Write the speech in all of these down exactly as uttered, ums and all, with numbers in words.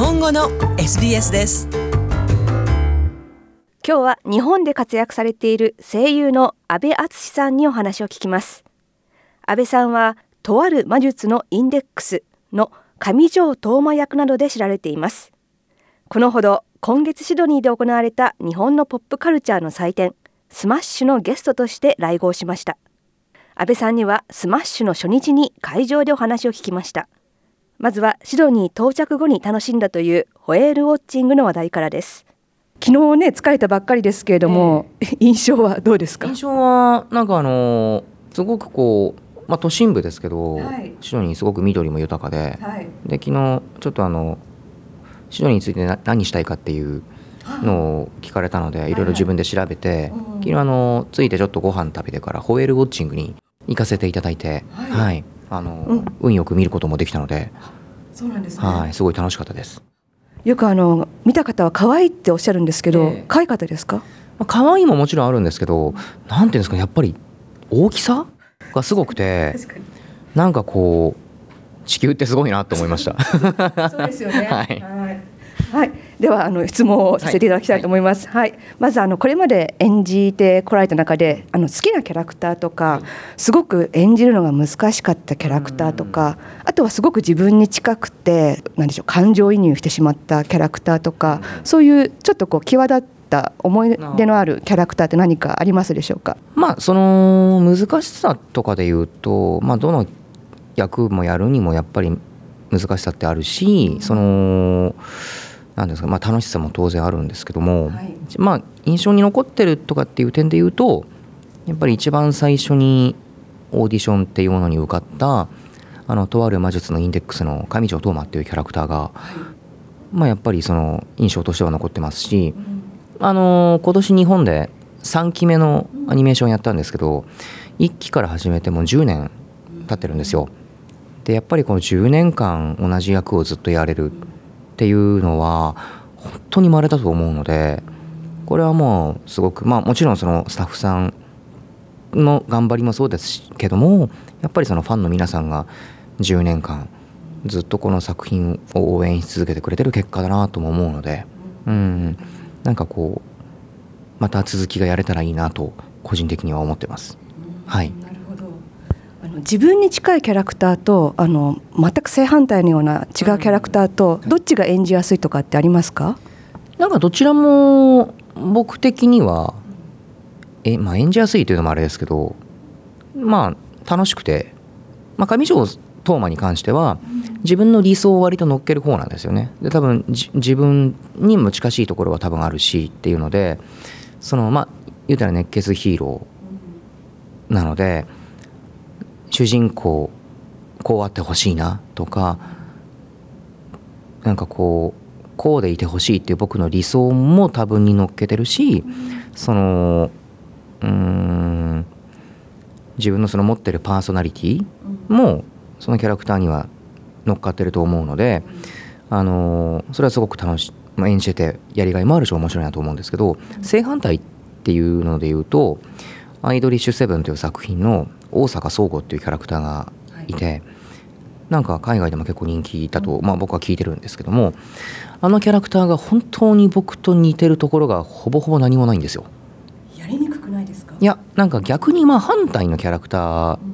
本語の エスビーエス です。 今日は日本で活躍されている声優の阿部淳さんにお話を聞きます。阿部さんはとある魔術のインデックスの上条斗真役などで知られています。このほど今月シドニーで行われた日本のポップカルチャーの祭典スマッシュのゲストとして来合しました。阿部さんにはスマッシュの初日に会場でお話を聞きました。まずはシドニー到着後に楽しんだというホエールウォッチングの話題からです。昨日ね疲れたばっかりですけれども、えー、印象はどうですか？ 印象はなんかあのすごくこう、まあ、都心部ですけど、はい、シドニーすごく緑も豊かで、はい、で昨日ちょっとあのシドニーについてな何したいかっていうのを聞かれたので、はい、いろいろ自分で調べて、はいはい、昨日あの着いてちょっとご飯食べてからホエールウォッチングに行かせていただいて、はいはい、あのうん、運よく見ることもできたので、 そうなんですね、 はい、すごい楽しかったです。 よくあの見た方は可愛いっておっしゃるんですけど、えー、可愛かったですか？まあ、可愛いももちろんあるんですけど、なんていうんですかね、やっぱり大きさがすごくてなんかこう地球ってすごいなと思いましたそうですよね、 はい、 はいはい、ではあの質問をさせていただきたいと思います、はいはい、まずあのこれまで演じてこられた中であの好きなキャラクターとか、はい、すごく演じるのが難しかったキャラクターとか、あとはすごく自分に近くて何でしょう感情移入してしまったキャラクターとか、そういうちょっとこう際立った思い出のあるキャラクターって何かありますでしょうか？ まあその難しさとかで言うと、まあ、どの役もやるにもやっぱり難しさってあるし、そのなんですか、まあ、楽しさも当然あるんですけども、はい、まあ、印象に残ってるとかっていう点で言うと、やっぱり一番最初にオーディションっていうものに受かったあのとある魔術のインデックスの上条斗真っていうキャラクターが、はい、まあ、やっぱりその印象としては残ってますし、うん、あの今年日本でさんきめのアニメーションやったんですけど、いっきから始めてもうじゅうねん経ってるんですよ。でやっぱりこのじゅうねんかん同じ役をずっとやれるっていうのは本当に稀だと思うので、これはもうすごく、まあもちろんそのスタッフさんの頑張りもそうですけども、やっぱりそのファンの皆さんがじゅうねんかんずっとこの作品を応援し続けてくれてる結果だなとも思うので、うん、なんかこうまた続きがやれたらいいなと個人的には思ってます。はい。 あの自分に近いキャラクターとあの全く正反対のような違うキャラクターとどっちが演じやすいとかってありますか？ なんかどちらも僕的にはえ、まあ、演じやすいというのもあれですけど、まあ楽しくて、まあ、上条斗真に関しては自分の理想を割と乗っける方なんですよね。で多分自分にも近しいところは多分あるしっていうので、そのまあ言うたら熱血ヒーローなので、主人公こうあってほしいなとか、なんかこうこうでいてほしいっていう僕の理想も多分に乗っけてるし、そのうーん自分のその持ってるパーソナリティもそのキャラクターには乗っかってると思うので、あのそれはすごく楽しい、演じててやりがいもあるし面白いなと思うんですけど、正反対っていうので言うとアイドリッシュセブンという作品の大坂宗吾っていうキャラクターがいて、はい、なんか海外でも結構人気だと、まあ、僕は聞いてるんですけども、あのキャラクターが本当に僕と似てるところがほぼほぼ何もないんですよ。 やりにくくないですか？ いや、なんか逆にまあ反対のキャラクターって、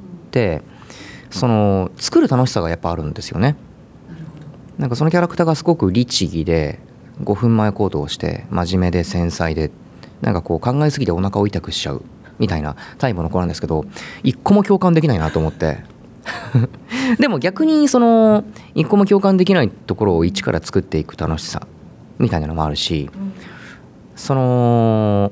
うん、その作る楽しさがやっぱあるんですよね。なるほど。なんかそのキャラクターがすごく律儀でごふんまえ行動して真面目で繊細で、なんかこう考えすぎてお腹を痛くしちゃうみたいなタイプの子なんですけど、一個も共感できないなと思ってでも逆にその一個も共感できないところを一から作っていく楽しさみたいなのもあるし、うん、その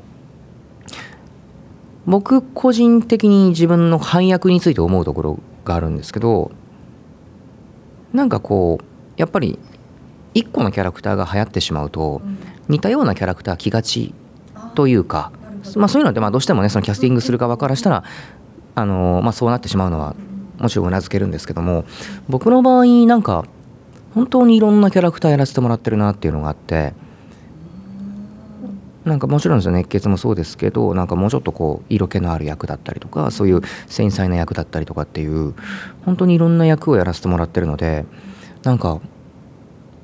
僕個人的に自分の配役について思うところがあるんですけど、なんかこうやっぱり一個のキャラクターが流行ってしまうと、うん、似たようなキャラクター来がちというか、まあ、そういうのってまあどうしてもね、そのキャスティングする側からしたらあの、まあ、そうなってしまうのはもちろんうなずけるんですけども、僕の場合なんか本当にいろんなキャラクターやらせてもらってるなっていうのがあって、なんかもちろんですよ、熱血もそうですけど、なんかもうちょっとこう色気のある役だったりとか、そういう繊細な役だったりとかっていう本当にいろんな役をやらせてもらってるので、なんか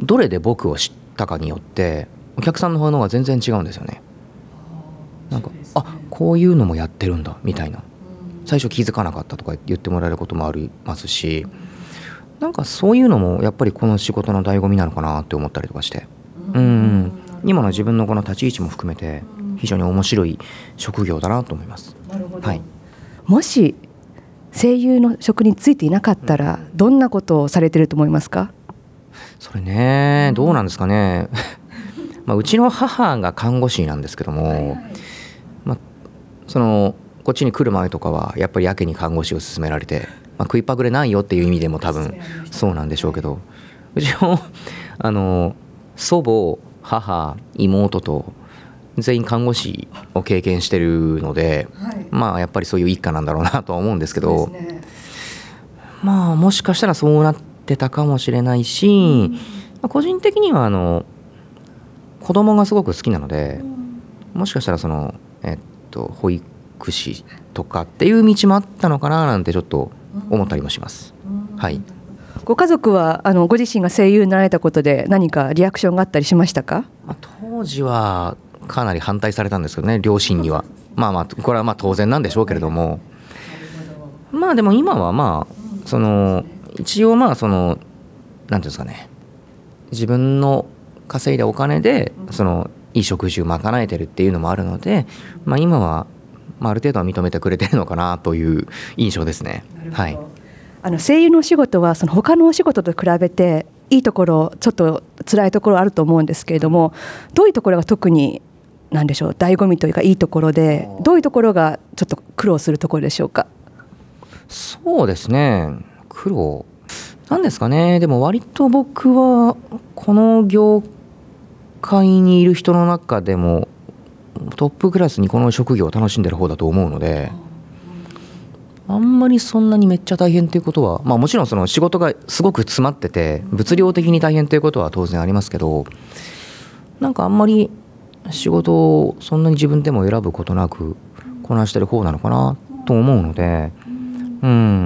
どれで僕を知ったかによってお客さんの反応が全然違うんですよね。なんかあこういうのもやってるんだみたいな、最初気づかなかったとか言ってもらえることもありますし、なんかそういうのもやっぱりこの仕事の醍醐味なのかなって思ったりとかして、うん今の自分のこの立ち位置も含めて非常に面白い職業だなと思います。 なるほど、 はい、 もし声優の職についていなかったらどんなことをされてると思いますか？ それねどうなんですかねまあうちの母が看護師なんですけども、はいはい、まあ、そのこっちに来る前とかはやっぱりやけに看護師を勧められて、まあ、食いっぱぐれないよっていう意味でも多分そうなんでしょうけど、うちのあの祖母母妹と全員看護師を経験してるので、はい、まあやっぱりそういう一家なんだろうなとは思うんですけど、ね、まあもしかしたらそうなってたかもしれないし、うん、まあ、個人的にはあの子供がすごく好きなので、うん、もしかしたらそのえっと保育士とかっていう道もあったのかななんてちょっと思ったりもします、うん、はい。 ご家族はあのご自身が声優になられたことで何かリアクションがあったりしましたか？ まあ、当時はかなり反対されたんですけどね、両親には。まあまあこれはまあ当然なんでしょうけれども、まあでも今はまあその一応まあそのなんていうんですかね、自分の稼いだお金でそのいい食事を賄えてるっていうのもあるので、まあ今はまあある程度は認めてくれてるのかなという印象ですね。はい。 あの声優のお仕事はその他のお仕事と比べていいところちょっと辛いところあると思うんですけれども、どういうところが特に何でしょう醍醐味というかいいところで、どういうところがちょっと苦労するところでしょうか？ そうですね、苦労なんですかね。でも割と僕はこの業界にいる人の中でもトップクラスにこの職業を楽しんでる方だと思うので、あんまりそんなにめっちゃ大変ということは、まあもちろんその仕事がすごく詰まってて物量的に大変ということは当然ありますけど、なんかあんまり仕事をそんなに自分でも選ぶことなくこなしてる方なのかなと思うので、うん、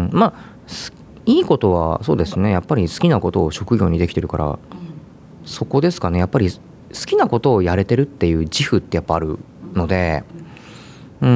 まあいいことはそうですね、やっぱり好きなことを職業にできてるからそこですかね。やっぱり好きなことをやれてるっていう自負ってやっぱあるので、うん、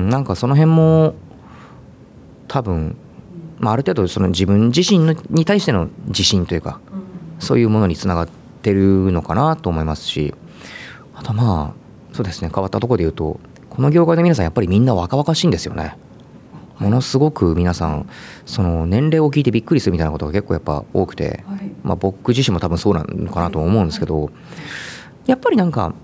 なんかその辺も多分、まあ、ある程度その自分自身のに対しての自信というか、そういうものにつながってるのかなと思いますし、あとまあそうですね、変わったところで言うとこの業界で皆さんやっぱりみんな若々しいんですよね。ものすごく皆さんその年齢を聞いてびっくりするみたいなことが結構やっぱ多くて、まあ、僕自身も多分そうなのかなと思うんですけど、やっぱりなんか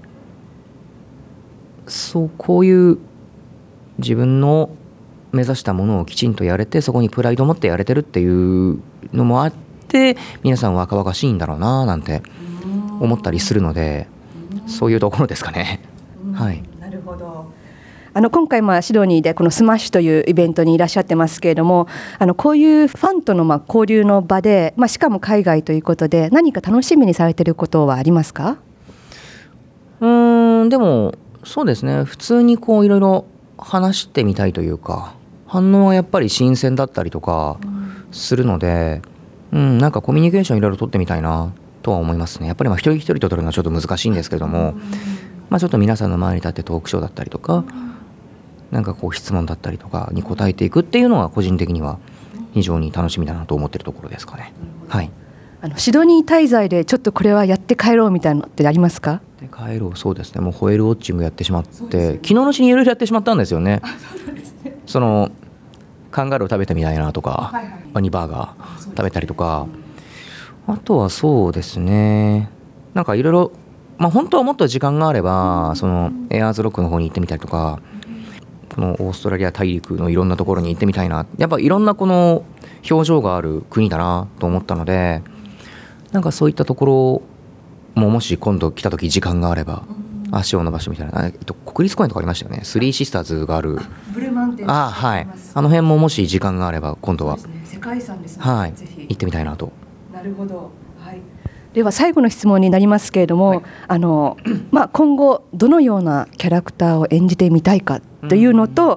そうこういう自分の目指したものをきちんとやれて、そこにプライドを持ってやれてるっていうのもあって皆さん若々しいんだろうななんて思ったりするので、そういうところですかね。はい。 なるほど。あの今回まあシドニーでこのスマッシュというイベントにいらっしゃってますけれども、あのこういうファンとのまあ交流の場で、まあ、しかも海外ということで何か楽しみにされていることはありますか？ うーんでもそうですね、普通にこういろいろ話してみたいというか、反応はやっぱり新鮮だったりとかするので、うん、なんかコミュニケーションいろいろ取ってみたいなとは思いますね。やっぱりまあ一人一人と取るのはちょっと難しいんですけれども、まあ、ちょっと皆さんの前に立ってトークショーだったりとか、なんかこう質問だったりとかに答えていくっていうのは個人的には非常に楽しみだなと思っているところですかね。はい。 あのシドニー滞在でちょっとこれはやって帰ろうみたいなのってありますか？ で帰ろう、そうですね、もうホエールウォッチングやってしまって、ね、昨日のうちにいろいろやってしまったんですよね。そのカンガルー食べてみたいなとか、はいはい、ワニバーガー食べたりとか、あとはそうですね、なんかいろいろ、まあ、本当はもっと時間があればそのエアーズロックの方に行ってみたりとか、このオーストラリア大陸のいろんなところに行ってみたいな、やっぱいろんなこの表情がある国だなと思ったので、なんかそういったところももし今度来た時時間があれば足を伸ばしてみたいな、えっと、国立公園とかありましたよね、スリーシスターズがある、 ブルーマウンテン、 あ、はい、あの辺ももし時間があれば今度は、 ね、世界遺産ですね、 はい、 ぜひ行ってみたいなと。 なるほど、はい、では最後の質問になりますけれども、はい、あのまあ、今後どのようなキャラクターを演じてみたいかというのと、うん、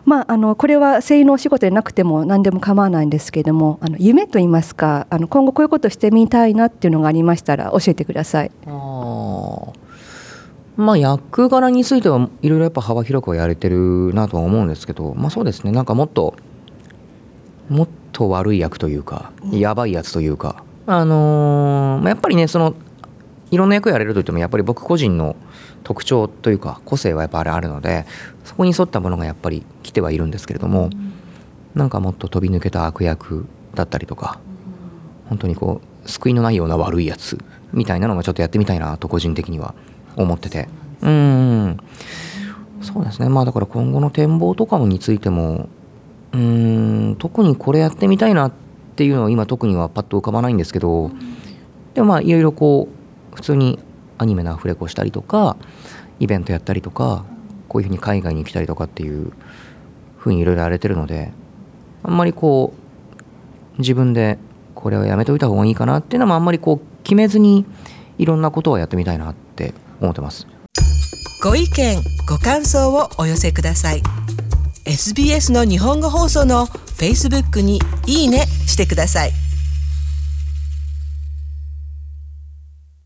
まあ、あのこれは声優のお仕事でなくても何でも構わないんですけれども、あの夢といいますか、あの今後こういうことしてみたいなっていうのがありましたら教えてください。 あまあ役柄についてはいろいろやっぱ幅広くはやれてるなとは思うんですけど、まあそうですね、なんかもっともっと悪い役というかやばいやつというか、あのーまあ、やっぱりねそのいろんな役やれるといってもやっぱり僕個人の特徴というか個性はやっぱりあるので、そこに沿ったものがやっぱり来てはいるんですけれども、なんかもっと飛び抜けた悪役だったりとか、本当にこう救いのないような悪いやつみたいなのもちょっとやってみたいなと個人的には思ってて、うーんそうですね。まあだから今後の展望とかについてもうーん特にこれやってみたいなっていうのは今特にはパッと浮かばないんですけど、でもまあいろいろこう普通にアニメのアフレコしたりとかイベントやったりとか、こういうふうに海外に来たりとかっていうふうにいろいろやれてるので、あんまりこう自分でこれはやめといた方がいいかなっていうのもあんまりこう決めずにいろんなことをやってみたいなって思ってます。 ご意見ご感想をお寄せください。 エスビーエス の日本語放送の Facebook にいいねしてください。